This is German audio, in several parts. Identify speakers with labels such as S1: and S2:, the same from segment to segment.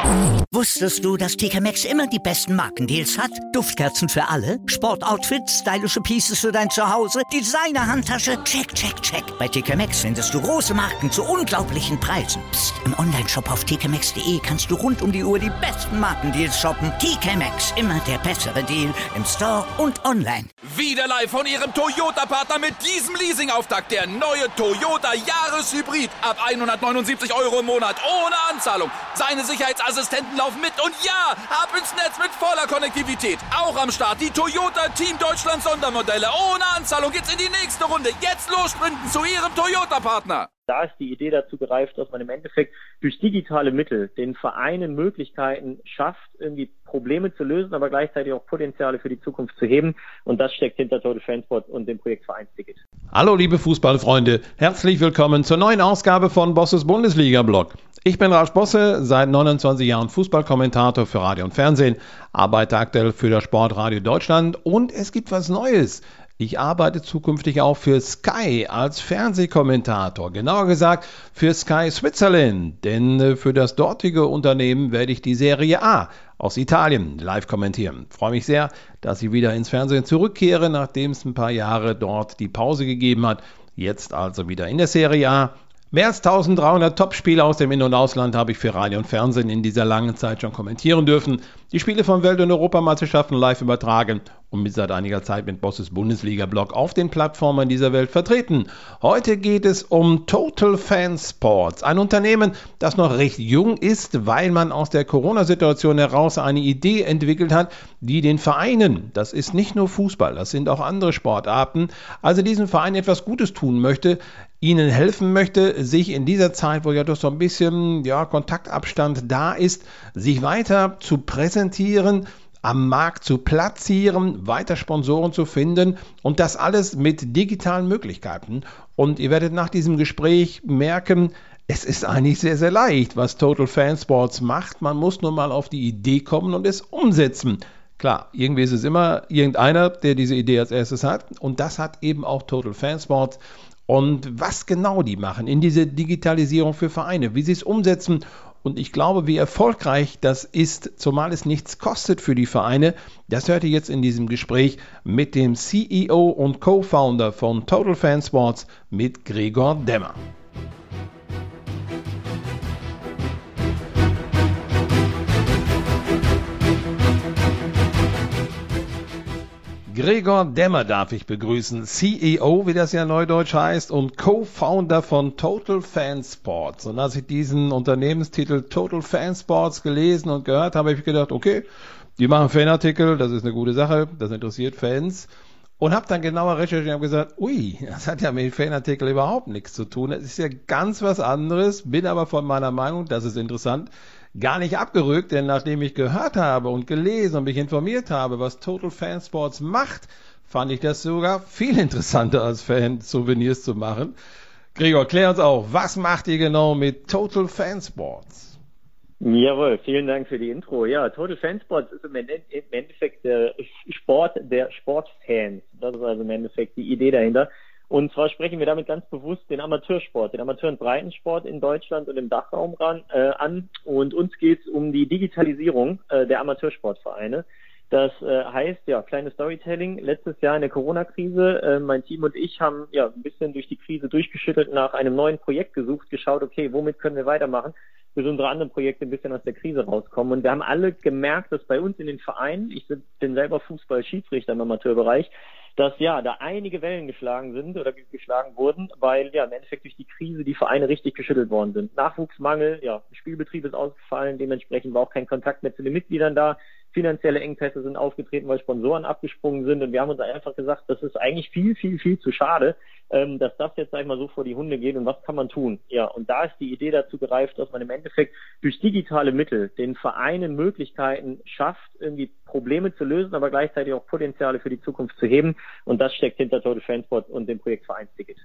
S1: Wusstest du, dass TK Maxx immer die besten Markendeals hat? Duftkerzen für alle, Sportoutfits, stylische Pieces für dein Zuhause, Designer-Handtasche, check, check, check. Bei TK Maxx findest du große Marken zu unglaublichen Preisen. Psst. Im Onlineshop auf tkmaxx.de kannst du rund um die Uhr die besten Markendeals shoppen. TK Maxx, immer der bessere Deal im Store und online.
S2: Wieder live von Ihrem Toyota-Partner mit diesem Leasing-Auftakt. Der neue Toyota Jahreshybrid. Ab 179 € im Monat. Ohne Anzahlung. Seine Sicherheitsassistenten laufen mit. Und ja, ab ins Netz mit voller Konnektivität. Auch am Start die Toyota Team Deutschland Sondermodelle. Ohne Anzahlung geht's in die nächste Runde. Jetzt los sprinten zu Ihrem Toyota-Partner.
S3: Da ist die Idee dazu gereift, dass man im Endeffekt durch digitale Mittel den Vereinen Möglichkeiten schafft, irgendwie Probleme zu lösen, aber gleichzeitig auch Potenziale für die Zukunft zu heben. Und das steckt hinter Total Fansport und dem Projekt Vereinsticket.
S4: Hallo liebe Fußballfreunde, herzlich willkommen zur neuen Ausgabe von Bosses Bundesliga-Blog. Ich bin Ralf Bosse, seit 29 Jahren Fußballkommentator für Radio und Fernsehen, arbeite aktuell für das Sportradio Deutschland und es gibt was Neues. Ich arbeite zukünftig auch für Sky als Fernsehkommentator, genauer gesagt für Sky Switzerland, denn für das dortige Unternehmen werde ich die Serie A aus Italien live kommentieren. Ich freue mich sehr, dass ich wieder ins Fernsehen zurückkehre, nachdem es ein paar Jahre dort die Pause gegeben hat. Jetzt also wieder in der Serie A. Mehr als 1300 Topspiele aus dem In- und Ausland habe ich für Radio und Fernsehen in dieser langen Zeit schon kommentieren dürfen. Die Spiele von Welt- und Europameisterschaften live übertragen und mit seit einiger Zeit mit Bosses Bundesliga-Blog auf den Plattformen dieser Welt vertreten. Heute geht es um Total Fansports, ein Unternehmen, das noch recht jung ist, weil man aus der Corona-Situation heraus eine Idee entwickelt hat, die den Vereinen, das ist nicht nur Fußball, das sind auch andere Sportarten, also diesen Vereinen etwas Gutes tun möchte, ihnen helfen möchte, sich in dieser Zeit, wo ja doch so ein bisschen Kontaktabstand da ist, sich weiter zu präsentieren, am Markt zu platzieren, weiter Sponsoren zu finden und das alles mit digitalen Möglichkeiten. Und ihr werdet nach diesem Gespräch merken, es ist eigentlich sehr, sehr leicht, was Total Fansports macht. Man muss nur mal auf die Idee kommen und es umsetzen. Klar, irgendwie ist es immer irgendeiner, der diese Idee als erstes hat und das hat eben auch Total Fansports. Und was genau die machen in diese Digitalisierung für Vereine, wie sie es umsetzen und ich glaube, wie erfolgreich das ist, zumal es nichts kostet für die Vereine, das hört ihr jetzt in diesem Gespräch mit dem CEO und Co-Founder von Total Fansports, mit Gregor Demmer. Gregor Demmer darf ich begrüßen, CEO, wie das ja neudeutsch heißt, und Co-Founder von Total Fansports. Und als ich diesen Unternehmenstitel Total Fansports gelesen und gehört habe, habe ich gedacht, okay, die machen Fanartikel, das ist eine gute Sache, das interessiert Fans. Und habe dann genauer recherchiert und habe gesagt, ui, das hat ja mit Fanartikel überhaupt nichts zu tun. Das ist ja ganz was anderes, bin aber von meiner Meinung, das ist interessant, gar nicht abgerückt, denn nachdem ich gehört habe und gelesen und mich informiert habe, was Total Fansports macht, fand ich das sogar viel interessanter als Fan-Souvenirs zu machen. Gregor, klär uns auf, was macht ihr genau mit Total Fansports?
S3: Jawohl, vielen Dank für die Intro. Ja, Total Fansports ist im Endeffekt der Sport der Sportfans. Das ist also im Endeffekt die Idee dahinter. Und zwar sprechen wir damit ganz bewusst den Amateursport, den Amateur- und Breitensport in Deutschland und im Dachraum an. Und uns geht es um die Digitalisierung der Amateursportvereine. Das heißt, kleines Storytelling. Letztes Jahr in der Corona-Krise, mein Team und ich haben ein bisschen durch die Krise durchgeschüttelt, nach einem neuen Projekt gesucht, geschaut, okay, womit können wir weitermachen, bis unsere anderen Projekte ein bisschen aus der Krise rauskommen. Und wir haben alle gemerkt, dass bei uns in den Vereinen, ich bin selber Fußball-Schiedsrichter im Amateurbereich, dass da einige Wellen geschlagen sind oder geschlagen wurden, weil im Endeffekt durch die Krise die Vereine richtig geschüttelt worden sind. Nachwuchsmangel, Spielbetrieb ist ausgefallen, dementsprechend war auch kein Kontakt mehr zu den Mitgliedern da. Finanzielle Engpässe sind aufgetreten, weil Sponsoren abgesprungen sind und wir haben uns einfach gesagt, das ist eigentlich viel, viel, viel zu schade, dass das jetzt, sag ich mal, so vor die Hunde geht und was kann man tun? Ja, und da ist die Idee dazu gereift, dass man im Endeffekt durch digitale Mittel den Vereinen Möglichkeiten schafft, irgendwie Probleme zu lösen, aber gleichzeitig auch Potenziale für die Zukunft zu heben und das steckt hinter Total Fansport und dem Projekt Vereinsticket.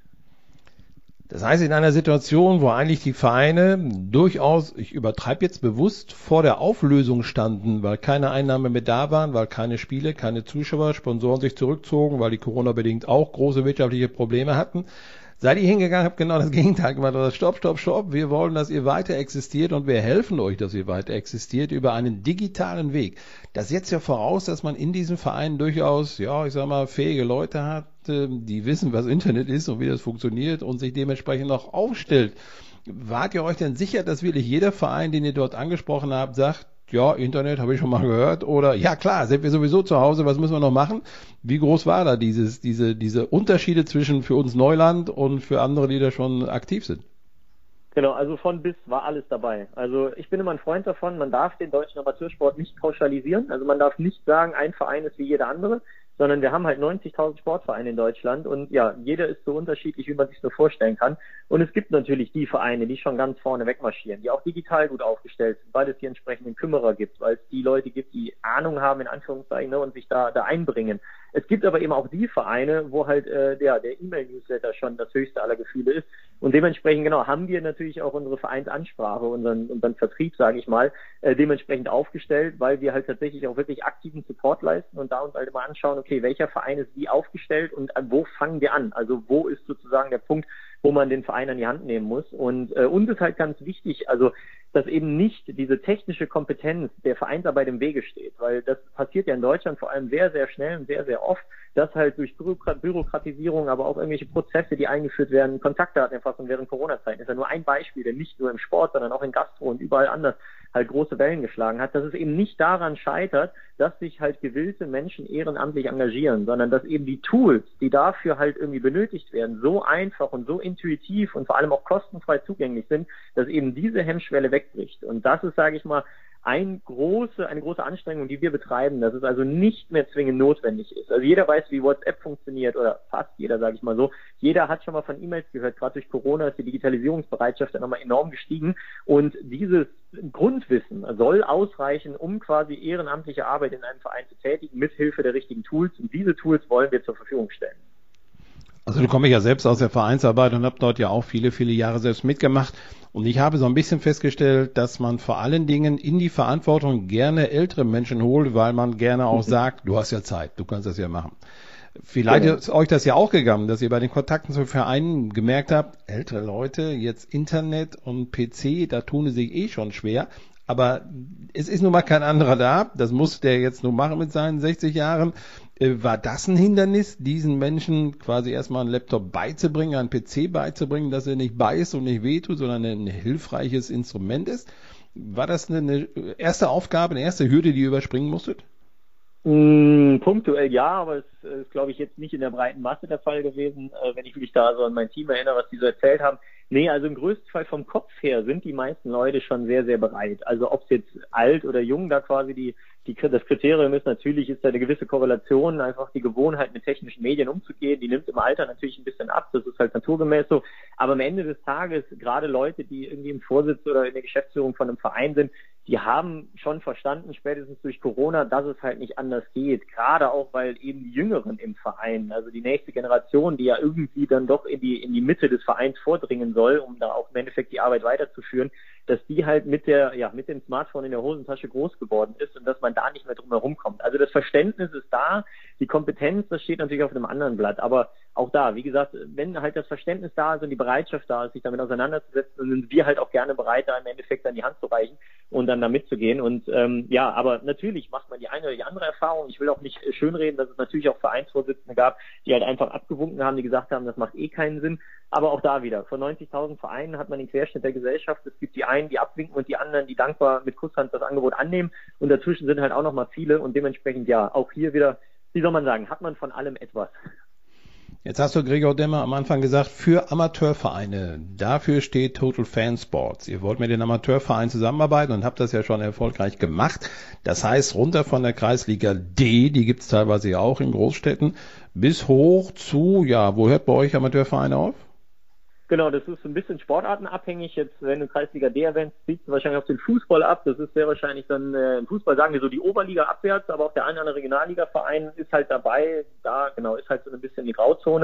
S4: Das heißt, in einer Situation, wo eigentlich die Vereine durchaus, ich übertreibe jetzt bewusst, vor der Auflösung standen, weil keine Einnahmen mehr da waren, weil keine Spiele, keine Zuschauer, Sponsoren sich zurückzogen, weil die Corona-bedingt auch große wirtschaftliche Probleme hatten, Seid ihr hingegangen, habt genau das Gegenteil gemacht, oder stopp, wir wollen, dass ihr weiter existiert und wir helfen euch, dass ihr weiter existiert über einen digitalen Weg. Das setzt ja voraus, dass man in diesen Vereinen durchaus, ja, ich sag mal, fähige Leute hat, die wissen, was Internet ist und wie das funktioniert und sich dementsprechend auch aufstellt. Wart ihr euch denn sicher, dass wirklich jeder Verein, den ihr dort angesprochen habt, sagt, ja, Internet habe ich schon mal gehört, oder ja klar, sind wir sowieso zu Hause, was müssen wir noch machen? Wie groß war da diese Unterschiede zwischen für uns Neuland und für andere, die da schon aktiv sind?
S3: Genau, also von bis war alles dabei. Also ich bin immer ein Freund davon, man darf den deutschen Amateursport nicht pauschalisieren, also man darf nicht sagen, ein Verein ist wie jeder andere, sondern wir haben halt 90.000 Sportvereine in Deutschland und ja, jeder ist so unterschiedlich, wie man sich so vorstellen kann. Und es gibt natürlich die Vereine, die schon ganz vorne wegmarschieren, die auch digital gut aufgestellt sind, weil es die entsprechenden Kümmerer gibt, weil es die Leute gibt, die Ahnung haben, in Anführungszeichen, ne, und sich da einbringen. Es gibt aber eben auch die Vereine, wo halt der E-Mail-Newsletter schon das höchste aller Gefühle ist. Und dementsprechend, genau, haben wir natürlich auch unsere Vereinsansprache, unseren Vertrieb, sage ich mal, dementsprechend aufgestellt, weil wir halt tatsächlich auch wirklich aktiven Support leisten und da uns halt immer anschauen, okay, welcher Verein ist wie aufgestellt und wo fangen wir an? Also wo ist sozusagen der Punkt, wo man den Verein an die Hand nehmen muss? Und uns ist halt ganz wichtig, also dass eben nicht diese technische Kompetenz der Vereinsarbeit im Wege steht, weil das passiert ja in Deutschland vor allem sehr, sehr schnell und sehr, sehr oft, dass halt durch Bürokratisierung, aber auch irgendwelche Prozesse, die eingeführt werden, Kontaktdatenerfassung während Corona-Zeiten, ist ja nur ein Beispiel, der nicht nur im Sport, sondern auch in Gastro und überall anders halt große Wellen geschlagen hat, dass es eben nicht daran scheitert, dass sich halt gewillte Menschen ehrenamtlich engagieren, sondern dass eben die Tools, die dafür halt irgendwie benötigt werden, so einfach und so intuitiv und vor allem auch kostenfrei zugänglich sind, dass eben diese Hemmschwelle wegbricht. Und das ist, sage ich mal, eine große Anstrengung, die wir betreiben, dass es also nicht mehr zwingend notwendig ist. Also jeder weiß, wie WhatsApp funktioniert, oder fast jeder, sage ich mal so. Jeder hat schon mal von E-Mails gehört. Gerade durch Corona ist die Digitalisierungsbereitschaft dann nochmal enorm gestiegen. Und dieses Grundwissen soll ausreichen, um quasi ehrenamtliche Arbeit in einem Verein zu tätigen, mithilfe der richtigen Tools. Und diese Tools wollen wir zur Verfügung stellen.
S4: Also du kommst ja selbst aus der Vereinsarbeit und habe dort ja auch viele, viele Jahre selbst mitgemacht. Und ich habe so ein bisschen festgestellt, dass man vor allen Dingen in die Verantwortung gerne ältere Menschen holt, weil man gerne auch sagt, du hast ja Zeit, du kannst das ja machen. Vielleicht ist euch das ja auch gegangen, dass ihr bei den Kontakten zu Vereinen gemerkt habt, ältere Leute, jetzt Internet und PC, da tun sie sich eh schon schwer. Aber es ist nun mal kein anderer da. Das muss der jetzt nur machen mit seinen 60 Jahren. War das ein Hindernis, diesen Menschen quasi erstmal einen Laptop beizubringen, einen PC beizubringen, dass er nicht beißt und nicht wehtut, sondern ein hilfreiches Instrument ist? War das eine erste Aufgabe, eine erste Hürde, die ihr überspringen musstet?
S3: Punktuell ja, aber es ist, glaube ich, jetzt nicht in der breiten Masse der Fall gewesen, wenn ich mich da so an mein Team erinnere, was die so erzählt haben. Nee, also im größten Fall vom Kopf her sind die meisten Leute schon sehr, sehr bereit. Also ob es jetzt alt oder jung da quasi das Kriterium ist, natürlich ist da eine gewisse Korrelation, einfach die Gewohnheit mit technischen Medien umzugehen, die nimmt im Alter natürlich ein bisschen ab, das ist halt naturgemäß so, aber am Ende des Tages, gerade Leute, die irgendwie im Vorsitz oder in der Geschäftsführung von einem Verein sind, die haben schon verstanden, spätestens durch Corona, dass es halt nicht anders geht, gerade auch, weil eben die Jüngeren im Verein, also die nächste Generation, die ja irgendwie dann doch in die Mitte des Vereins vordringen soll, um da auch im Endeffekt die Arbeit weiterzuführen, dass die halt mit dem Smartphone in der Hosentasche groß geworden ist und dass man da nicht mehr drum herum kommt. Also das Verständnis ist da, die Kompetenz, das steht natürlich auf einem anderen Blatt, aber auch da, wie gesagt, wenn halt das Verständnis da ist und die Bereitschaft da ist, sich damit auseinanderzusetzen, dann sind wir halt auch gerne bereit, da im Endeffekt an die Hand zu reichen und dann da mitzugehen. Und aber natürlich macht man die eine oder die andere Erfahrung. Ich will auch nicht schönreden, dass es natürlich auch Vereinsvorsitzende gab, die halt einfach abgewunken haben, die gesagt haben, das macht eh keinen Sinn. Aber auch da wieder, von 90.000 Vereinen hat man den Querschnitt der Gesellschaft. Es gibt die einen, die abwinken und die anderen, die dankbar mit Kusshand das Angebot annehmen. Und dazwischen sind halt auch noch mal viele und dementsprechend ja, auch hier wieder, wie soll man sagen, hat man von allem etwas.
S4: Jetzt hast du, Gregor Demmer, am Anfang gesagt, für Amateurvereine, dafür steht Total Fan Sports. Ihr wollt mit den Amateurvereinen zusammenarbeiten und habt das ja schon erfolgreich gemacht. Das heißt, runter von der Kreisliga D, die gibt's teilweise ja auch in Großstädten, bis hoch zu, ja, wo hört bei euch Amateurvereine auf?
S3: Genau, das ist ein bisschen sportartenabhängig. Jetzt, wenn du Kreisliga D erwähnst, ziehst du wahrscheinlich auf den Fußball ab. Das ist sehr wahrscheinlich dann im Fußball, sagen wir so, die Oberliga abwärts, aber auch der eine oder andere Regionalliga-Verein ist halt dabei. Da, genau, ist halt so ein bisschen die Grauzone.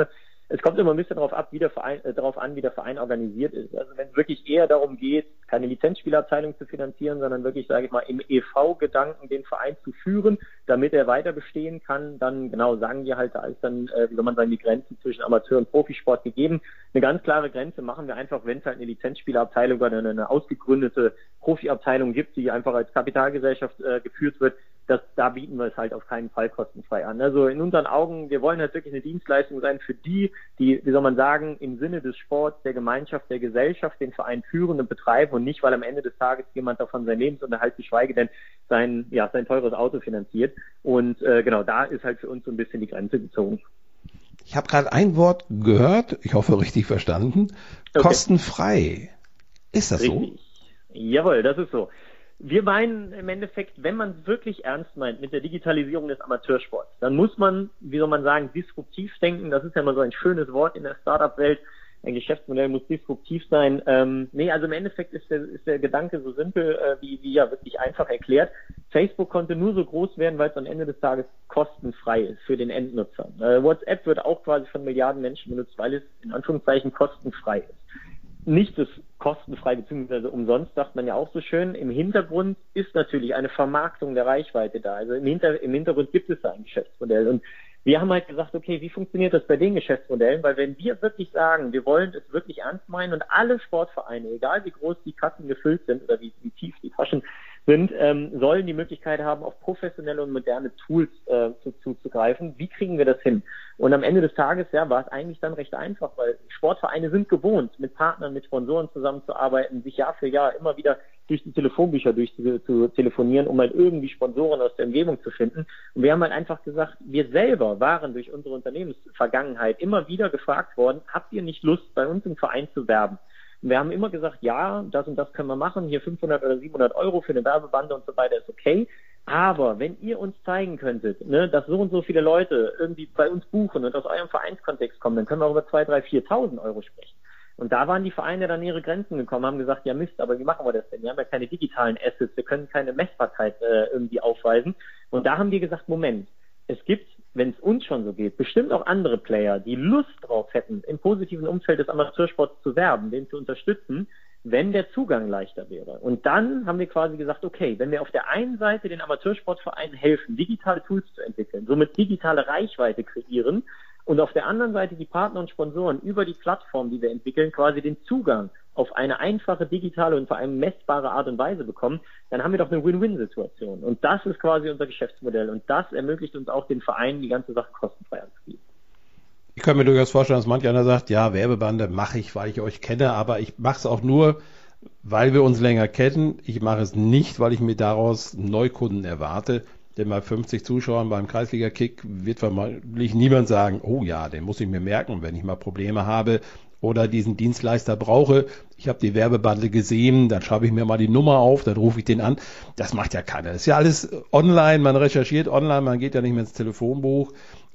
S3: Es kommt immer ein bisschen darauf an, wie der Verein organisiert ist. Also wenn es wirklich eher darum geht, keine Lizenzspielerabteilung zu finanzieren, sondern wirklich, sage ich mal, im EV-Gedanken den Verein zu führen, damit er weiter bestehen kann, dann genau sagen wir halt, da ist dann, wie soll man sagen, die Grenze zwischen Amateur- und Profisport gegeben. Eine ganz klare Grenze machen wir einfach, wenn es halt eine Lizenzspielerabteilung oder eine ausgegründete Profiabteilung gibt, die einfach als Kapitalgesellschaft geführt wird, da bieten wir es halt auf keinen Fall kostenfrei an. Also in unseren Augen, wir wollen halt wirklich eine Dienstleistung sein für die, wie soll man sagen, im Sinne des Sports, der Gemeinschaft, der Gesellschaft den Verein führen und betreiben und nicht, weil am Ende des Tages jemand davon seinen Lebensunterhalt, geschweige denn sein teures Auto finanziert. Und genau, da ist halt für uns so ein bisschen die Grenze gezogen.
S4: Ich habe gerade ein Wort gehört, ich hoffe richtig verstanden, okay. Kostenfrei. Ist das richtig
S3: so? Jawohl, das ist so. Wir meinen im Endeffekt, wenn man es wirklich ernst meint mit der Digitalisierung des Amateursports, dann muss man, wie soll man sagen, disruptiv denken. Das ist ja immer so ein schönes Wort in der Startup-Welt. Ein Geschäftsmodell muss disruptiv sein. Also im Endeffekt ist der Gedanke so simpel, wie ja wirklich einfach erklärt. Facebook konnte nur so groß werden, weil es am Ende des Tages kostenfrei ist für den Endnutzer. WhatsApp wird auch quasi von Milliarden Menschen benutzt, weil es in Anführungszeichen kostenfrei ist. Nichts ist kostenfrei bzw. umsonst, sagt man ja auch so schön. Im Hintergrund ist natürlich eine Vermarktung der Reichweite da. Also im Hintergrund gibt es da ein Geschäftsmodell. Und wir haben halt gesagt, okay, wie funktioniert das bei den Geschäftsmodellen? Weil wenn wir wirklich sagen, wir wollen es wirklich ernst meinen und alle Sportvereine, egal wie groß die Kassen gefüllt sind oder wie tief die Taschen sind, sollen die Möglichkeit haben, auf professionelle und moderne Tools zuzugreifen. Wie kriegen wir das hin? Und am Ende des Tages, war es eigentlich dann recht einfach, weil Sportvereine sind gewohnt, mit Partnern, mit Sponsoren zusammenzuarbeiten, sich Jahr für Jahr immer wieder durch die Telefonbücher zu telefonieren, um halt irgendwie Sponsoren aus der Umgebung zu finden. Und wir haben halt einfach gesagt, wir selber waren durch unsere Unternehmensvergangenheit immer wieder gefragt worden, habt ihr nicht Lust, bei uns im Verein zu werben? Und wir haben immer gesagt, ja, das und das können wir machen, hier 500 oder 700 Euro für eine Werbebande und so weiter ist okay. Aber wenn ihr uns zeigen könntet, dass so und so viele Leute irgendwie bei uns buchen und aus eurem Vereinskontext kommen, dann können wir auch über 2.000, 3.000, 4.000 Euro sprechen. Und da waren die Vereine dann ihre Grenzen gekommen, haben gesagt, ja Mist, aber wie machen wir das denn? Wir haben ja keine digitalen Assets, wir können keine Messbarkeit irgendwie aufweisen. Und da haben wir gesagt, Moment, es gibt, wenn es uns schon so geht, bestimmt auch andere Player, die Lust drauf hätten, im positiven Umfeld des Amateursports zu werben, den zu unterstützen, wenn der Zugang leichter wäre. Und dann haben wir quasi gesagt, okay, wenn wir auf der einen Seite den Amateursportvereinen helfen, digitale Tools zu entwickeln, somit digitale Reichweite kreieren, und auf der anderen Seite die Partner und Sponsoren über die Plattform, die wir entwickeln, quasi den Zugang auf eine einfache, digitale und vor allem messbare Art und Weise bekommen, dann haben wir doch eine Win-Win-Situation. Und das ist quasi unser Geschäftsmodell. Und das ermöglicht uns auch den Vereinen, die ganze Sache kostenfrei anzubieten.
S4: Ich kann mir durchaus vorstellen, dass manch einer sagt, ja, Werbebande mache ich, weil ich euch kenne, aber ich mache es auch nur, weil wir uns länger kennen. Ich mache es nicht, weil ich mir daraus Neukunden erwarte. Denn bei 50 Zuschauern beim Kreisliga-Kick wird vermutlich niemand sagen, oh ja, den muss ich mir merken, wenn ich mal Probleme habe oder diesen Dienstleister brauche. Ich habe die Werbebande gesehen, dann schreibe ich mir mal die Nummer auf, dann rufe ich den an. Das macht ja keiner. Das ist ja alles online, man recherchiert online, man geht ja nicht mehr ins Telefonbuch.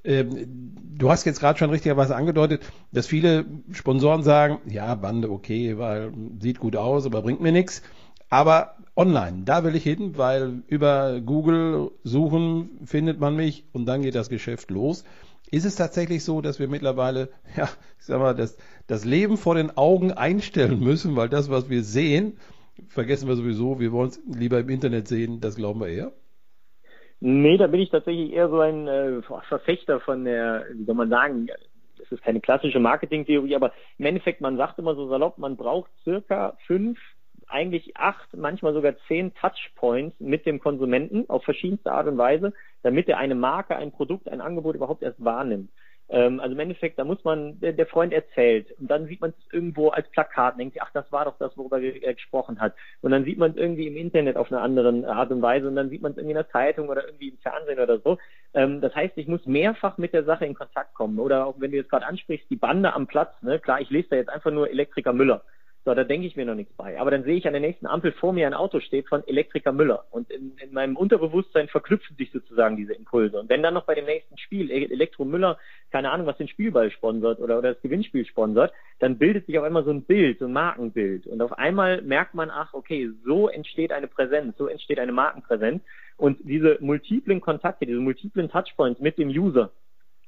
S4: Du hast jetzt gerade schon richtigerweise angedeutet, dass viele Sponsoren sagen, ja, Bande okay, weil sieht gut aus, aber bringt mir nichts. Aber online, da will ich hin, weil über Google suchen findet man mich und dann geht das Geschäft los. Ist es tatsächlich so, dass wir mittlerweile, ja, ich sag mal, das Leben vor den Augen einstellen müssen, weil das, was wir sehen, vergessen wir sowieso, wir wollen es lieber im Internet sehen, das glauben wir eher?
S3: Nee, da bin ich tatsächlich eher so ein Verfechter von der, wie soll man sagen, das ist keine klassische Marketingtheorie, aber im Endeffekt, man sagt immer so salopp, man braucht circa 5, eigentlich 8, manchmal sogar 10 Touchpoints mit dem Konsumenten auf verschiedenste Art und Weise, damit er eine Marke, ein Produkt, ein Angebot überhaupt erst wahrnimmt. Also im Endeffekt, da muss man, der Freund erzählt und dann sieht man es irgendwo als Plakat und denkt sich, ach, das war doch das, worüber er gesprochen hat. Und dann sieht man es irgendwie im Internet auf einer anderen Art und Weise und dann sieht man es irgendwie in der Zeitung oder irgendwie im Fernsehen oder so. Das heißt, ich muss mehrfach mit der Sache in Kontakt kommen. Oder auch wenn du jetzt gerade ansprichst, die Bande am Platz, ne? Klar, ich lese da jetzt einfach nur Elektriker Müller. So, da denke ich mir noch nichts bei. Aber dann sehe ich an der nächsten Ampel vor mir ein Auto steht von Elektriker Müller. Und in meinem Unterbewusstsein verknüpfen sich sozusagen diese Impulse. Und wenn dann noch bei dem nächsten Spiel Elektro Müller, keine Ahnung, was den Spielball sponsert oder das Gewinnspiel sponsert, dann bildet sich auf einmal so ein Bild, so ein Markenbild. Und auf einmal merkt man, ach, okay, so entsteht eine Präsenz, so entsteht eine Markenpräsenz. Und diese multiplen Kontakte, diese multiplen Touchpoints mit dem User,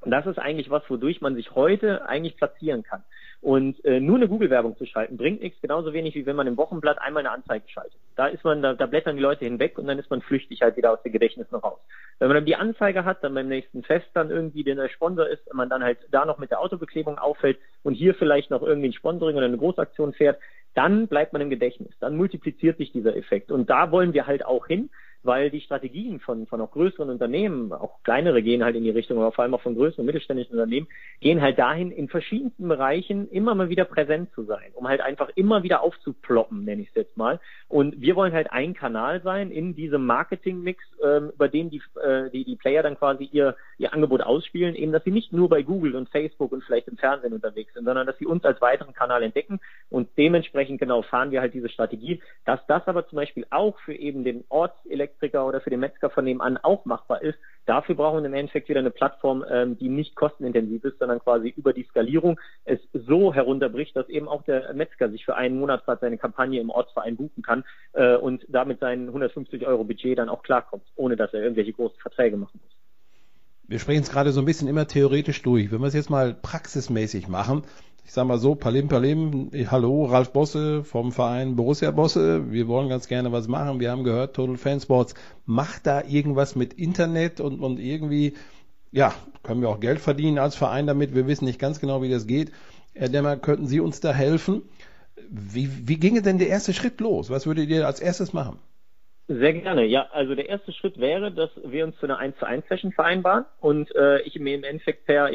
S3: Und das ist eigentlich was, wodurch man sich heute eigentlich platzieren kann. Und nur eine Google-Werbung zu schalten, bringt nichts, genauso wenig wie wenn man im Wochenblatt einmal eine Anzeige schaltet. Da blättern die Leute hinweg und dann ist man flüchtig halt wieder aus dem Gedächtnis noch raus. Wenn man dann die Anzeige hat, dann beim nächsten Fest dann irgendwie der Sponsor ist, wenn man dann halt da noch mit der Autobeklebung auffällt und hier vielleicht noch irgendwie ein Sponsoring oder eine Großaktion fährt, dann bleibt man im Gedächtnis. Dann multipliziert sich dieser Effekt. Und da wollen wir halt auch hin, weil die Strategien von auch größeren Unternehmen, auch kleinere gehen halt in die Richtung, aber vor allem auch von größeren mittelständischen Unternehmen, gehen halt dahin, in verschiedensten Bereichen immer mal wieder präsent zu sein, um halt einfach immer wieder aufzuploppen, nenne ich es jetzt mal. Und wir wollen halt ein Kanal sein in diesem Marketing-Mix, über den die Player dann quasi ihr Angebot ausspielen, eben, dass sie nicht nur bei Google und Facebook und vielleicht im Fernsehen unterwegs sind, sondern dass sie uns als weiteren Kanal entdecken und dementsprechend genau fahren wir halt diese Strategie, dass das aber zum Beispiel auch für eben den Ortselektriker oder für den Metzger von nebenan auch machbar ist. Dafür brauchen wir im Endeffekt wieder eine Plattform, die nicht kostenintensiv ist, sondern quasi über die Skalierung es so herunterbricht, dass eben auch der Metzger sich für einen Monat seine Kampagne im Ortsverein buchen kann und damit seinen 150 € Budget dann auch klarkommt, ohne dass er irgendwelche großen Verträge machen muss.
S4: Wir sprechen es gerade so ein bisschen immer theoretisch durch. Wenn wir es jetzt mal praxismäßig machen, ich sage mal so, Palim, hallo, Ralf Bosse vom Verein Borussia Bosse, wir wollen ganz gerne was machen, wir haben gehört, Total Fan Sports macht da irgendwas mit Internet und irgendwie, ja, können wir auch Geld verdienen als Verein damit, wir wissen nicht ganz genau, wie das geht. Herr Demmer, könnten Sie uns da helfen? Wie ginge denn der erste Schritt los? Was würdet ihr als erstes machen?
S3: Sehr gerne. Ja, also der erste Schritt wäre, dass wir uns zu einer 1:1-Session vereinbaren und ich mir im Endeffekt per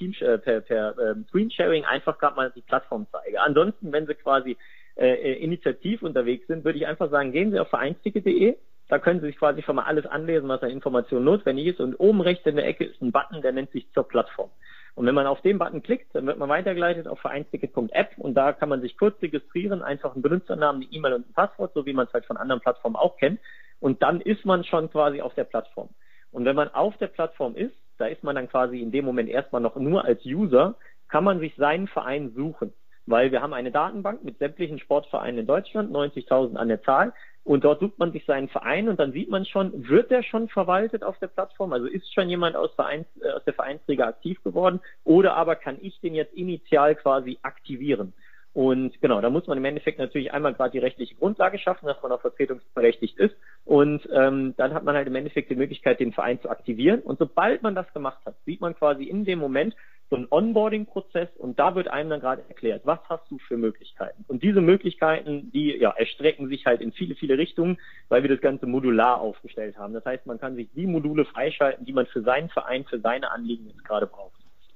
S3: Screensharing einfach gerade mal die Plattform zeige. Ansonsten, wenn Sie quasi initiativ unterwegs sind, würde ich einfach sagen, gehen Sie auf vereinsticket.de. Da können Sie sich quasi schon mal alles anlesen, was an Informationen notwendig ist. Und oben rechts in der Ecke ist ein Button, der nennt sich zur Plattform. Und wenn man auf den Button klickt, dann wird man weitergeleitet auf vereinsticket.app und da kann man sich kurz registrieren, einfach einen Benutzernamen, eine E-Mail und ein Passwort, so wie man es halt von anderen Plattformen auch kennt. Und dann ist man schon quasi auf der Plattform. Und wenn man auf der Plattform ist, da ist man dann quasi in dem Moment erstmal noch nur als User, kann man sich seinen Verein suchen. Weil wir haben eine Datenbank mit sämtlichen Sportvereinen in Deutschland, 90.000 an der Zahl. Und dort sucht man sich seinen Verein und dann sieht man schon, wird der schon verwaltet auf der Plattform? Also ist schon jemand aus der Vereinsliga aktiv geworden? Oder aber kann ich den jetzt initial quasi aktivieren? Und genau, da muss man im Endeffekt natürlich einmal gerade die rechtliche Grundlage schaffen, dass man auch vertretungsberechtigt ist. Und dann hat man halt im Endeffekt die Möglichkeit, den Verein zu aktivieren. Und sobald man das gemacht hat, sieht man quasi in dem Moment so einen Onboarding-Prozess und da wird einem dann gerade erklärt, was hast du für Möglichkeiten? Und diese Möglichkeiten, die erstrecken sich halt in viele, viele Richtungen, weil wir das Ganze modular aufgestellt haben. Das heißt, man kann sich die Module freischalten, die man für seinen Verein, für seine Anliegen jetzt gerade braucht.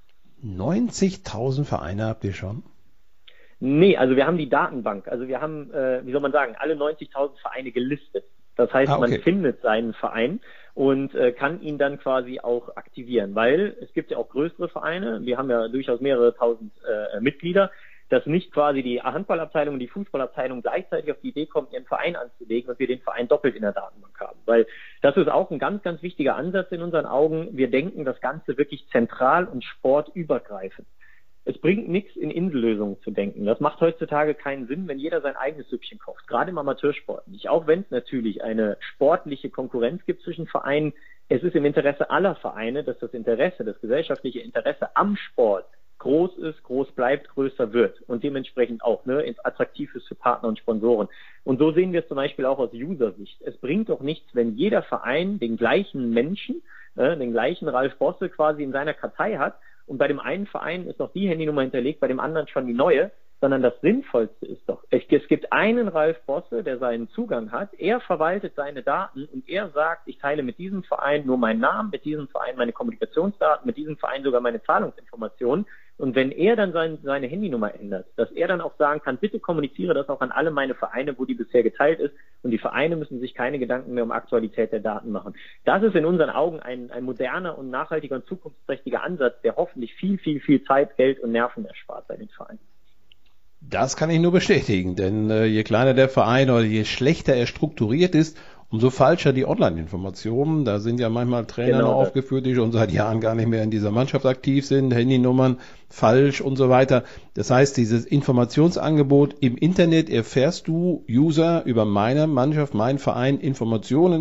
S3: 90.000 Vereine habt ihr schon? Nee, also wir haben die Datenbank. Also wir haben, alle 90.000 Vereine gelistet. Das heißt, man findet seinen Verein und kann ihn dann quasi auch aktivieren, weil es gibt ja auch größere Vereine. Wir haben ja durchaus mehrere tausend Mitglieder, dass nicht quasi die Handballabteilung und die Fußballabteilung gleichzeitig auf die Idee kommen, ihren Verein anzulegen und wir den Verein doppelt in der Datenbank haben. Weil das ist auch ein ganz, ganz wichtiger Ansatz in unseren Augen. Wir denken das Ganze wirklich zentral und sportübergreifend. Es bringt nichts, in Insellösungen zu denken. Das macht heutzutage keinen Sinn, wenn jeder sein eigenes Süppchen kocht, gerade im Amateursport nicht. Auch wenn es natürlich eine sportliche Konkurrenz gibt zwischen Vereinen, es ist im Interesse aller Vereine, dass das gesellschaftliche Interesse am Sport groß ist, groß bleibt, größer wird und dementsprechend auch attraktiv ist für Partner und Sponsoren. Und so sehen wir es zum Beispiel auch aus User-Sicht. Es bringt doch nichts, wenn jeder Verein den gleichen Menschen, den gleichen Ralf Bosse quasi in seiner Kartei hat, und bei dem einen Verein ist noch die Handynummer hinterlegt, bei dem anderen schon die neue, sondern das Sinnvollste ist doch, es gibt einen Ralf Bosse, der seinen Zugang hat, er verwaltet seine Daten und er sagt, ich teile mit diesem Verein nur meinen Namen, mit diesem Verein meine Kommunikationsdaten, mit diesem Verein sogar meine Zahlungsinformationen. Und wenn er dann seine Handynummer ändert, dass er dann auch sagen kann, bitte kommuniziere das auch an alle meine Vereine, wo die bisher geteilt ist. Und die Vereine müssen sich keine Gedanken mehr um Aktualität der Daten machen. Das ist in unseren Augen ein moderner und nachhaltiger und zukunftsträchtiger Ansatz, der hoffentlich viel, viel, viel Zeit, Geld und Nerven erspart bei den Vereinen.
S4: Das kann ich nur bestätigen, denn je kleiner der Verein oder je schlechter er strukturiert ist, umso falscher die Online-Informationen. Da sind ja manchmal Trainer aufgeführt, die schon seit Jahren gar nicht mehr in dieser Mannschaft aktiv sind, Handynummern falsch und so weiter. Das heißt, dieses Informationsangebot im Internet erfährst du, User, über meine Mannschaft, meinen Verein Informationen,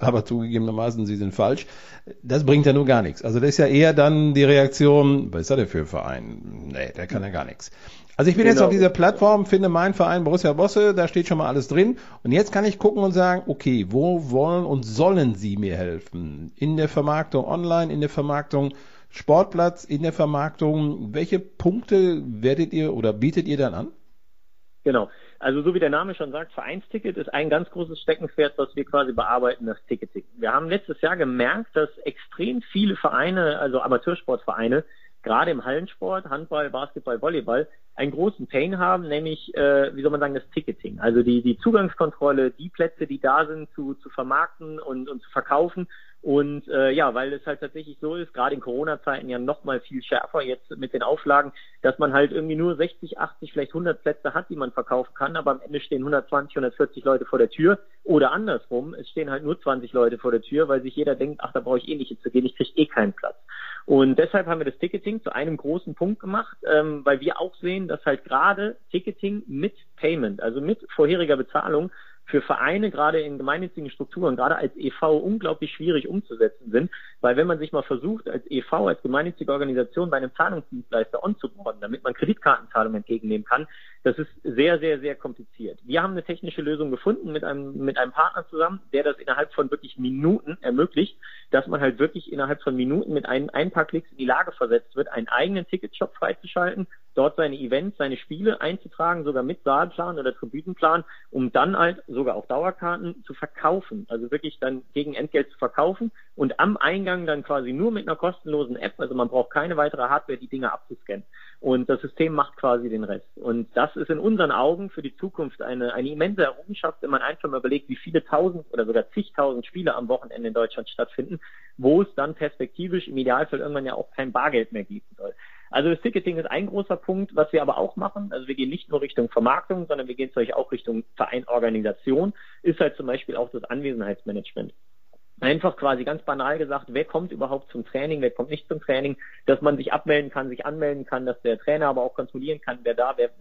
S4: aber zugegebenermaßen, sie sind falsch. Das bringt ja nur gar nichts. Also das ist ja eher dann die Reaktion, was ist das denn für ein Verein? Nee, der kann ja gar nichts. Also ich bin jetzt auf dieser Plattform, finde meinen Verein Borussia Bosse, da steht schon mal alles drin. Und jetzt kann ich gucken und sagen, okay, wo wollen und sollen Sie mir helfen? In der Vermarktung online, in der Vermarktung Sportplatz, in der Vermarktung. Welche Punkte werdet ihr oder bietet ihr dann an?
S3: Genau. Also so wie der Name schon sagt, Vereinsticket ist ein ganz großes Steckenpferd, was wir quasi bearbeiten, das Ticketing. Wir haben letztes Jahr gemerkt, dass extrem viele Vereine, also Amateursportvereine, gerade im Hallensport, Handball, Basketball, Volleyball, einen großen Pain haben, nämlich, das Ticketing. Also die Zugangskontrolle, die Plätze, die da sind, zu vermarkten und zu verkaufen. Und weil es halt tatsächlich so ist, gerade in Corona-Zeiten ja noch mal viel schärfer jetzt mit den Auflagen, dass man halt irgendwie nur 60, 80, vielleicht 100 Plätze hat, die man verkaufen kann, aber am Ende stehen 120, 140 Leute vor der Tür. Oder andersrum, es stehen halt nur 20 Leute vor der Tür, weil sich jeder denkt, ach, da brauche ich eh nicht hinzugehen, ich kriege eh keinen Platz. Und deshalb haben wir das Ticketing zu einem großen Punkt gemacht, weil wir auch sehen, dass halt gerade Ticketing mit Payment, also mit vorheriger Bezahlung, für Vereine, gerade in gemeinnützigen Strukturen, gerade als e.V. unglaublich schwierig umzusetzen sind, weil wenn man sich mal versucht, als e.V., als gemeinnützige Organisation bei einem Zahlungsdienstleister onzuboarden, damit man Kreditkartenzahlungen entgegennehmen kann, das ist sehr, sehr, sehr kompliziert. Wir haben eine technische Lösung gefunden mit einem Partner zusammen, der das innerhalb von wirklich Minuten ermöglicht, dass man halt wirklich innerhalb von Minuten mit ein paar Klicks in die Lage versetzt wird, einen eigenen Ticketshop freizuschalten, dort seine Events, seine Spiele einzutragen, sogar mit Saalplan oder Tribünenplan, um dann halt sogar auch Dauerkarten zu verkaufen, also wirklich dann gegen Entgelt zu verkaufen und am Eingang dann quasi nur mit einer kostenlosen App, also man braucht keine weitere Hardware, die Dinge abzuscannen. Und das System macht quasi den Rest. Und das ist in unseren Augen für die Zukunft eine immense Errungenschaft, wenn man einfach mal überlegt, wie viele tausend oder sogar zigtausend Spiele am Wochenende in Deutschland stattfinden, wo es dann perspektivisch im Idealfall irgendwann ja auch kein Bargeld mehr geben soll. Also das Ticketing ist ein großer Punkt, was wir aber auch machen. Also wir gehen nicht nur Richtung Vermarktung, sondern wir gehen natürlich auch Richtung Vereinsorganisation, ist halt zum Beispiel auch das Anwesenheitsmanagement. Einfach quasi ganz banal gesagt, wer kommt überhaupt zum Training, wer kommt nicht zum Training, dass man sich abmelden kann, sich anmelden kann, dass der Trainer aber auch kontrollieren kann, wer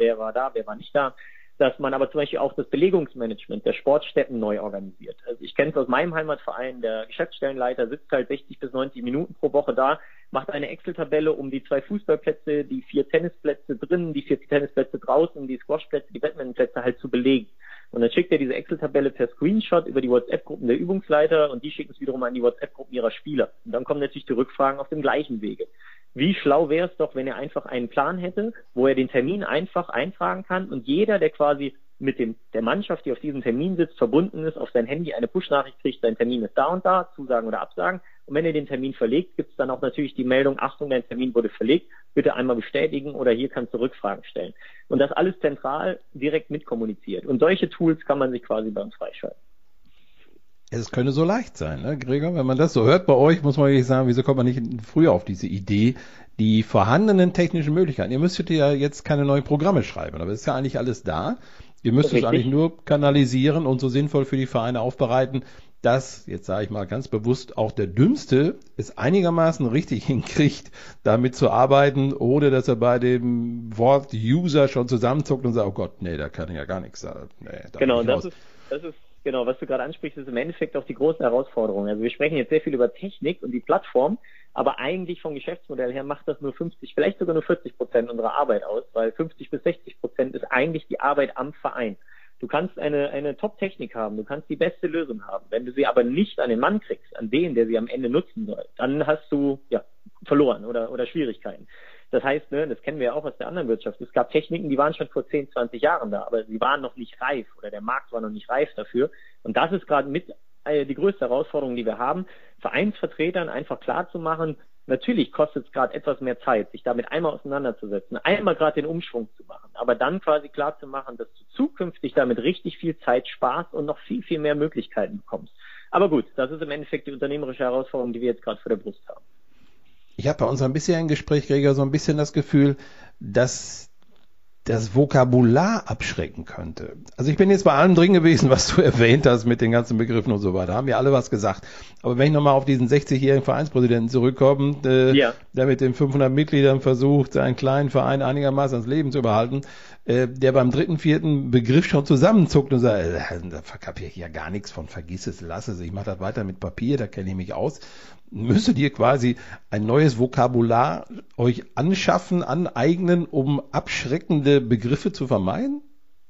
S3: war nicht da, dass man aber zum Beispiel auch das Belegungsmanagement der Sportstätten neu organisiert. Also ich kenne es aus meinem Heimatverein, der Geschäftsstellenleiter sitzt halt 60 bis 90 Minuten pro Woche da, macht eine Excel-Tabelle, um die 2 Fußballplätze, die 4 Tennisplätze drinnen, die 4 Tennisplätze draußen, die Squashplätze, die Badmintonplätze halt zu belegen. Und dann schickt er diese Excel-Tabelle per Screenshot über die WhatsApp-Gruppen der Übungsleiter und die schicken es wiederum an die WhatsApp-Gruppen ihrer Spieler. Und dann kommen natürlich die Rückfragen auf dem gleichen Wege. Wie schlau wäre es doch, wenn er einfach einen Plan hätte, wo er den Termin einfach eintragen kann und jeder, der quasi mit der Mannschaft, die auf diesem Termin sitzt, verbunden ist, auf sein Handy eine Push-Nachricht kriegt, sein Termin ist da und da, Zusagen oder Absagen. Und wenn er den Termin verlegt, gibt es dann auch natürlich die Meldung, Achtung, dein Termin wurde verlegt, bitte einmal bestätigen oder hier kannst du Rückfragen stellen. Und das alles zentral direkt mitkommuniziert. Und solche Tools kann man sich quasi bei uns freischalten.
S4: Es könnte so leicht sein, ne, Gregor? Wenn man das so hört bei euch, muss man wirklich sagen, wieso kommt man nicht früher auf diese Idee, die vorhandenen technischen Möglichkeiten? Ihr müsstet ja jetzt keine neuen Programme schreiben, aber es ist ja eigentlich alles da. Ihr müsst es eigentlich nur kanalisieren und so sinnvoll für die Vereine aufbereiten, dass, jetzt sage ich mal ganz bewusst, auch der Dümmste es einigermaßen richtig hinkriegt, damit zu arbeiten, ohne dass er bei dem Wort User schon zusammenzuckt und sagt, oh Gott, nee, da kann ich ja gar nichts sagen. Nee,
S3: genau, das ist genau, was du gerade ansprichst, ist im Endeffekt auch die große Herausforderung. Also wir sprechen jetzt sehr viel über Technik und die Plattform, aber eigentlich vom Geschäftsmodell her macht das nur 50, vielleicht sogar nur 40% unserer Arbeit aus, weil 50 bis 60% ist eigentlich die Arbeit am Verein. Du kannst eine Top-Technik haben, du kannst die beste Lösung haben. Wenn du sie aber nicht an den Mann kriegst, an den, der sie am Ende nutzen soll, dann hast du verloren oder Schwierigkeiten. Das heißt, ne, das kennen wir ja auch aus der anderen Wirtschaft. Es gab Techniken, die waren schon vor 10, 20 Jahren da, aber sie waren noch nicht reif oder der Markt war noch nicht reif dafür. Und das ist gerade mit die größte Herausforderung, die wir haben, Vereinsvertretern einfach klarzumachen, natürlich kostet es gerade etwas mehr Zeit, sich damit einmal auseinanderzusetzen, einmal gerade den Umschwung zu machen, aber dann quasi klarzumachen, dass du zukünftig damit richtig viel Zeit sparst und noch viel, viel mehr Möglichkeiten bekommst. Aber gut, das ist im Endeffekt die unternehmerische Herausforderung, die wir jetzt gerade vor der Brust haben.
S4: Ich habe bei unserem bisherigen Gespräch, Gregor, so ein bisschen das Gefühl, dass das Vokabular abschrecken könnte. Also ich bin jetzt bei allem drin gewesen, was du erwähnt hast mit den ganzen Begriffen und so weiter. Haben wir alle was gesagt. Aber wenn ich nochmal auf diesen 60-jährigen Vereinspräsidenten zurückkomme, der mit den 500 Mitgliedern versucht, einen kleinen Verein einigermaßen ans Leben zu behalten, der beim dritten, vierten Begriff schon zusammenzuckt und sagt, da verkapiere ich ja gar nichts von, vergiss es, lass es, ich mache das weiter mit Papier, da kenne ich mich aus. Müsstet ihr quasi ein neues Vokabular euch anschaffen, aneignen, um abschreckende Begriffe zu vermeiden?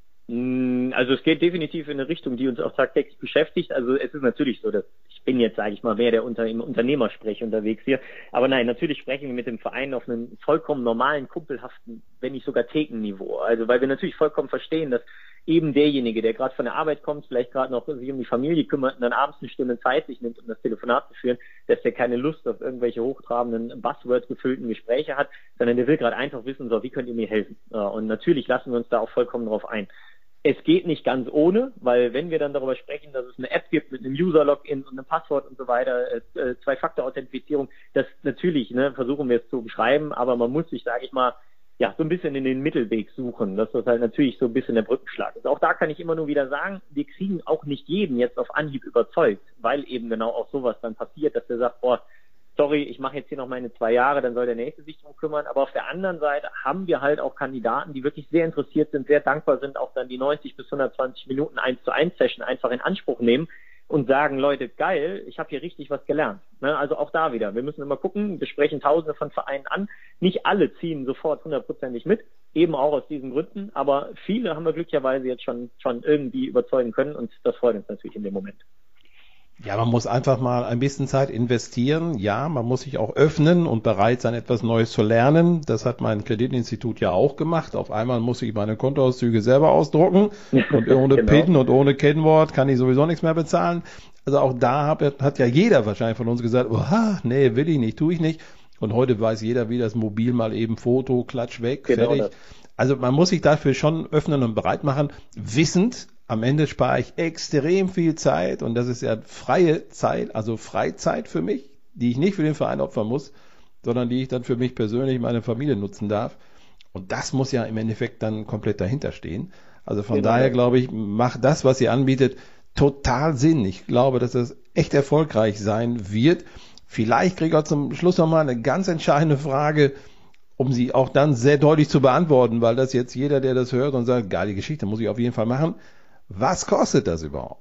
S3: Also es geht definitiv in eine Richtung, die uns auch tagtäglich beschäftigt. Also es ist natürlich so, dass ich bin jetzt, sage ich mal, mehr im Unternehmersprech unterwegs hier. Aber nein, natürlich sprechen wir mit dem Verein auf einem vollkommen normalen, kumpelhaften, wenn nicht sogar Thekenniveau. Also weil wir natürlich vollkommen verstehen, dass eben derjenige, der gerade von der Arbeit kommt, vielleicht gerade noch sich um die Familie kümmert und dann abends eine Stunde Zeit sich nimmt, um das Telefonat zu führen, dass der keine Lust auf irgendwelche hochtrabenden, Buzzword-gefüllten Gespräche hat, sondern der will gerade einfach wissen, so, wie könnt ihr mir helfen? Und natürlich lassen wir uns da auch vollkommen drauf ein. Es geht nicht ganz ohne, weil wenn wir dann darüber sprechen, dass es eine App gibt mit einem User-Login und einem Passwort und so weiter, Zwei-Faktor-Authentifizierung, das natürlich, versuchen wir es zu beschreiben, aber man muss sich, sage ich mal, ja, so ein bisschen in den Mittelweg suchen, dass das halt natürlich so ein bisschen der Brückenschlag ist. Auch da kann ich immer nur wieder sagen, wir kriegen auch nicht jeden jetzt auf Anhieb überzeugt, weil eben genau auch sowas dann passiert, dass der sagt, sorry, ich mache jetzt hier noch meine 2 Jahre, dann soll der Nächste sich drum kümmern. Aber auf der anderen Seite haben wir halt auch Kandidaten, die wirklich sehr interessiert sind, sehr dankbar sind, auch dann die 90 bis 120 Minuten 1:1 Session einfach in Anspruch nehmen und sagen, Leute, geil, ich habe hier richtig was gelernt. Also auch da wieder, wir müssen immer gucken, wir sprechen Tausende von Vereinen an. Nicht alle ziehen sofort 100%ig mit, eben auch aus diesen Gründen. Aber viele haben wir glücklicherweise jetzt schon irgendwie überzeugen können und das freut uns natürlich in dem Moment.
S4: Ja, man muss einfach mal ein bisschen Zeit investieren. Ja, man muss sich auch öffnen und bereit sein, etwas Neues zu lernen. Das hat mein Kreditinstitut ja auch gemacht. Auf einmal muss ich meine Kontoauszüge selber ausdrucken und ohne genau. PIN und ohne Kennwort kann ich sowieso nichts mehr bezahlen. Also auch da hat ja jeder wahrscheinlich von uns gesagt, nee, will ich nicht, tue ich nicht. Und heute weiß jeder, wie das Mobil mal eben Foto, Klatsch weg, genau fertig. Das. Also man muss sich dafür schon öffnen und bereit machen, wissend, am Ende spare ich extrem viel Zeit und das ist ja freie Zeit, also Freizeit für mich, die ich nicht für den Verein opfern muss, sondern die ich dann für mich persönlich, meine Familie nutzen darf. Und das muss ja im Endeffekt dann komplett dahinter stehen. Also von daher glaube ich, macht das, was ihr anbietet, total Sinn. Ich glaube, dass das echt erfolgreich sein wird. Vielleicht kriege ich auch zum Schluss nochmal eine ganz entscheidende Frage, um sie auch dann sehr deutlich zu beantworten, weil das jetzt jeder, der das hört und sagt, geile Geschichte, muss ich auf jeden Fall machen. Was kostet das überhaupt?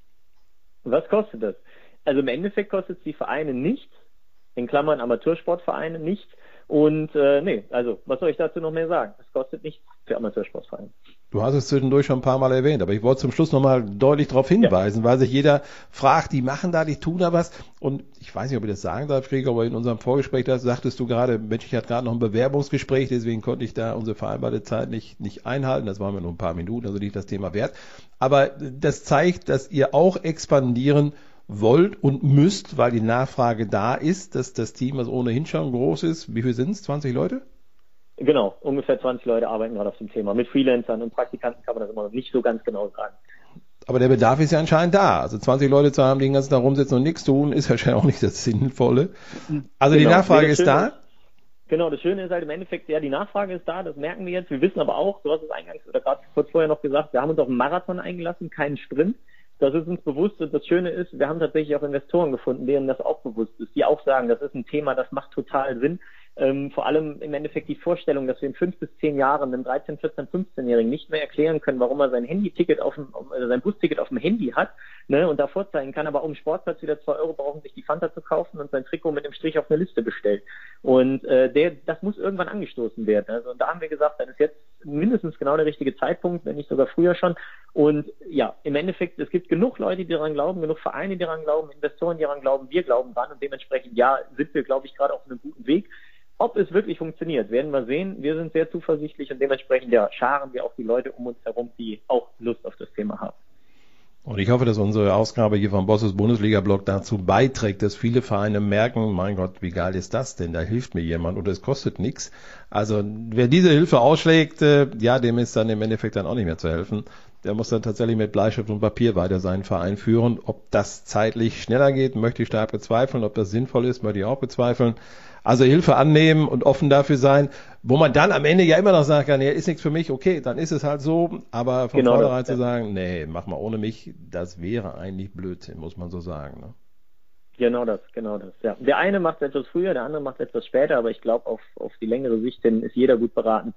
S3: Was kostet das? Also im Endeffekt kostet es die Vereine nichts, in Klammern Amateursportvereine nichts. Und also was soll ich dazu noch mehr sagen? Es kostet nichts für Amateursportvereine.
S4: Du hast es zwischendurch schon ein paar Mal erwähnt, aber ich wollte zum Schluss nochmal deutlich darauf hinweisen, weil sich jeder fragt, die machen da, die tun da was. Und ich weiß nicht, ob ich das sagen darf, Gregor, aber in unserem Vorgespräch sagtest du gerade, Mensch, ich hatte gerade noch ein Bewerbungsgespräch, deswegen konnte ich da unsere vereinbarte Zeit nicht einhalten. Das waren mir nur ein paar Minuten, also nicht das Thema wert. Aber das zeigt, dass ihr auch expandieren wollt und müsst, weil die Nachfrage da ist, dass das Team, was ohnehin schon groß ist, wie viel sind es? 20 Leute?
S3: Genau, ungefähr 20 Leute arbeiten gerade auf dem Thema. Mit Freelancern und Praktikanten kann man das immer noch nicht so ganz genau sagen.
S4: Aber der Bedarf ist ja anscheinend da. Also 20 Leute zu haben, die den ganzen Tag rumsitzen und nichts tun, ist wahrscheinlich auch nicht das Sinnvolle. Also die Nachfrage ist da.
S3: Genau, das Schöne ist halt im Endeffekt, ja, die Nachfrage ist da, das merken wir jetzt. Wir wissen aber auch, du hast es eingangs oder gerade kurz vorher noch gesagt, wir haben uns auf einen Marathon eingelassen, keinen Sprint. Das ist uns bewusst und das Schöne ist, wir haben tatsächlich auch Investoren gefunden, denen das auch bewusst ist, die auch sagen, das ist ein Thema, das macht total Sinn. Vor allem im Endeffekt die Vorstellung, dass wir in 5 bis 10 Jahren einem 13-, 14-, 15-Jährigen nicht mehr erklären können, warum er sein Handyticket sein Busticket auf dem Handy hat, und da vorzeigen kann, aber um Sportplatz wieder 2 Euro brauchen, sich die Fanta zu kaufen und sein Trikot mit dem Strich auf eine Liste bestellt. Und das muss irgendwann angestoßen werden. Also und da haben wir gesagt, dann ist jetzt mindestens genau der richtige Zeitpunkt, wenn nicht sogar früher schon. Und ja, im Endeffekt, es gibt genug Leute, die daran glauben, genug Vereine, die daran glauben, Investoren, die daran glauben, wir glauben dran und dementsprechend, ja, sind wir, glaube ich, gerade auf einem guten Weg. Ob es wirklich funktioniert, werden wir sehen. Wir sind sehr zuversichtlich und dementsprechend scharen wir auch die Leute um uns herum, die auch Lust auf das Thema haben.
S4: Und ich hoffe, dass unsere Ausgabe hier vom Bosses Bundesliga-Blog dazu beiträgt, dass viele Vereine merken, mein Gott, wie geil ist das denn? Da hilft mir jemand und es kostet nichts. Also wer diese Hilfe ausschlägt, dem ist dann im Endeffekt dann auch nicht mehr zu helfen. Der muss dann tatsächlich mit Bleistift und Papier weiter seinen Verein führen. Ob das zeitlich schneller geht, möchte ich stark bezweifeln. Ob das sinnvoll ist, möchte ich auch bezweifeln. Also Hilfe annehmen und offen dafür sein, wo man dann am Ende ja immer noch sagen kann, ja, ist nichts für mich, okay, dann ist es halt so, aber von vornherein zu sagen, nee, mach mal ohne mich, das wäre eigentlich Blödsinn, muss man so sagen. Ne?
S3: Genau das, ja. Der eine macht es etwas früher, der andere macht es etwas später, aber ich glaube, auf die längere Sicht hin ist jeder gut beraten,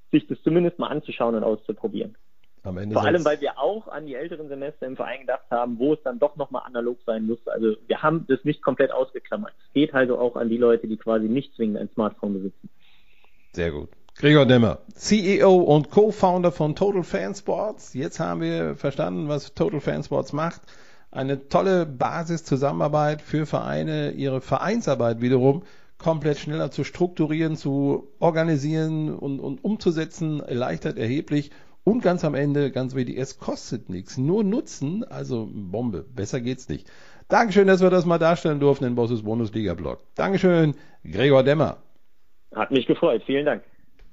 S3: sich das zumindest mal anzuschauen und auszuprobieren.
S4: Vor
S3: allem, weil wir auch an die älteren Semester im Verein gedacht haben, wo es dann doch nochmal analog sein muss. Also wir haben das nicht komplett ausgeklammert. Es geht also auch an die Leute, die quasi nicht zwingend ein Smartphone besitzen.
S4: Sehr gut. Gregor Demmer, CEO und Co-Founder von Total Fan Sports. Jetzt haben wir verstanden, was Total Fan Sports macht. Eine tolle Basis-Zusammenarbeit für Vereine, ihre Vereinsarbeit wiederum komplett schneller zu strukturieren, zu organisieren und umzusetzen, erleichtert erheblich. Und ganz am Ende, ganz wichtig, es kostet nichts, nur Nutzen, also Bombe, besser geht's nicht. Dankeschön, dass wir das mal darstellen durften im Bosses Bundesliga-Blog. Dankeschön, Gregor Demmer.
S3: Hat mich gefreut, vielen Dank.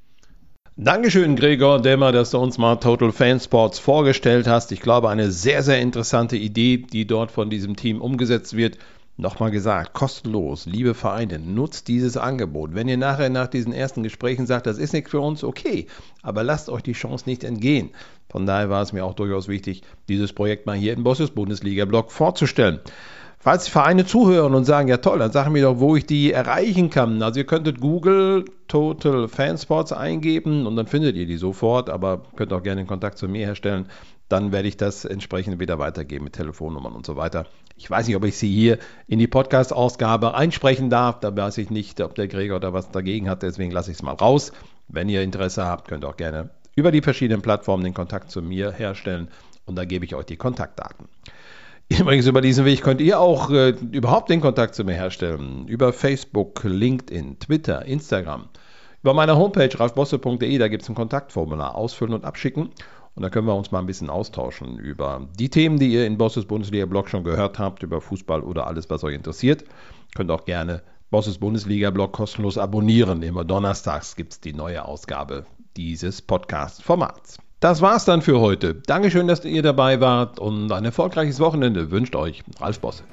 S4: Dankeschön, Gregor Demmer, dass du uns mal Total Fan Sports vorgestellt hast. Ich glaube, eine sehr, sehr interessante Idee, die dort von diesem Team umgesetzt wird. Nochmal gesagt, kostenlos, liebe Vereine, nutzt dieses Angebot. Wenn ihr nachher nach diesen ersten Gesprächen sagt, das ist nichts für uns, okay, aber lasst euch die Chance nicht entgehen. Von daher war es mir auch durchaus wichtig, dieses Projekt mal hier im Bosses Bundesliga-Blog vorzustellen. Falls die Vereine zuhören und sagen, ja toll, dann sagen mir doch, wo ich die erreichen kann. Also ihr könntet Google Total Fan Sports eingeben und dann findet ihr die sofort, aber könnt auch gerne den Kontakt zu mir herstellen. Dann werde ich das entsprechend wieder weitergeben mit Telefonnummern und so weiter. Ich weiß nicht, ob ich sie hier in die Podcast-Ausgabe einsprechen darf. Da weiß ich nicht, ob der Gregor da was dagegen hat. Deswegen lasse ich es mal raus. Wenn ihr Interesse habt, könnt ihr auch gerne über die verschiedenen Plattformen den Kontakt zu mir herstellen. Und da gebe ich euch die Kontaktdaten. Übrigens, über diesen Weg könnt ihr auch überhaupt den Kontakt zu mir herstellen. Über Facebook, LinkedIn, Twitter, Instagram. Über meine Homepage ralfbosse.de, da gibt es ein Kontaktformular. Ausfüllen und abschicken. Und da können wir uns mal ein bisschen austauschen über die Themen, die ihr in Bosses Bundesliga-Blog schon gehört habt, über Fußball oder alles, was euch interessiert. Könnt auch gerne Bosses Bundesliga-Blog kostenlos abonnieren. Immer donnerstags gibt es die neue Ausgabe dieses Podcast-Formats. Das war's dann für heute. Dankeschön, dass ihr dabei wart und ein erfolgreiches Wochenende wünscht euch Ralf Bosse.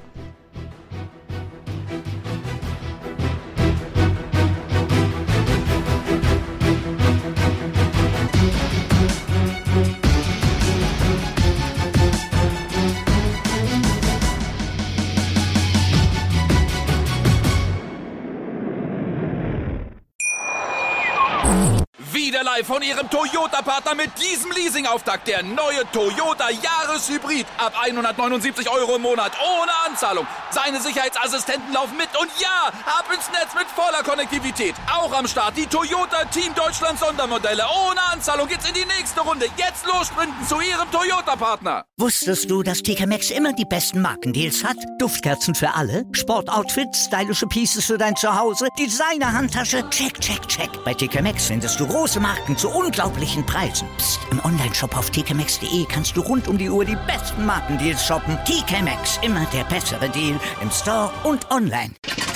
S2: Wieder live von Ihrem Toyota-Partner mit diesem Leasing-Auftakt. Der neue Toyota Jahreshybrid. Ab 179 € im Monat. Ohne Anzahlung. Seine Sicherheitsassistenten laufen mit. Und ja, ab ins Netz mit voller Konnektivität. Auch am Start die Toyota Team Deutschland Sondermodelle. Ohne Anzahlung geht's in die nächste Runde. Jetzt los sprinten zu Ihrem Toyota-Partner.
S1: Wusstest du, dass TK Maxx immer die besten Markendeals hat? Duftkerzen für alle, Sportoutfits, stylische Pieces für dein Zuhause, Designer-Handtasche, check, check, check. Bei TK Maxx findest du große Marken zu unglaublichen Preisen. Psst. Im Onlineshop auf tkmaxx.de kannst du rund um die Uhr die besten Markendeals shoppen. TK Maxx, immer der bessere Deal im Store und online.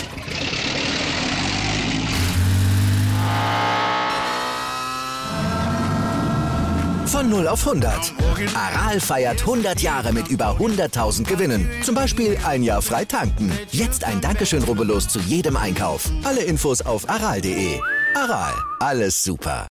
S5: Von 0 auf 100. Aral feiert 100 Jahre mit über 100.000 Gewinnen. Zum Beispiel ein Jahr frei tanken. Jetzt ein Dankeschön, rubbellos zu jedem Einkauf. Alle Infos auf aral.de. Aral, alles super.